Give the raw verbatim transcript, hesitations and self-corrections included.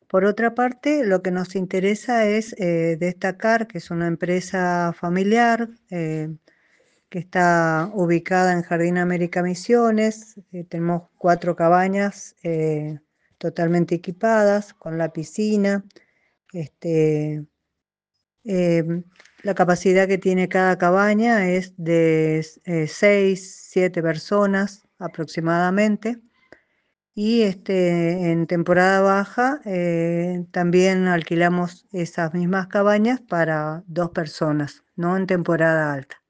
Por otra parte, lo que nos interesa es eh, destacar que es una empresa familiar eh, que está ubicada en Jardín América Misiones. Eh, tenemos cuatro cabañas eh, totalmente equipadas con la piscina. Este, em, la capacidad que tiene cada cabaña es de eh, seis, siete personas aproximadamente. Y este, en temporada baja eh, también alquilamos esas mismas cabañas para dos personas, no en temporada alta.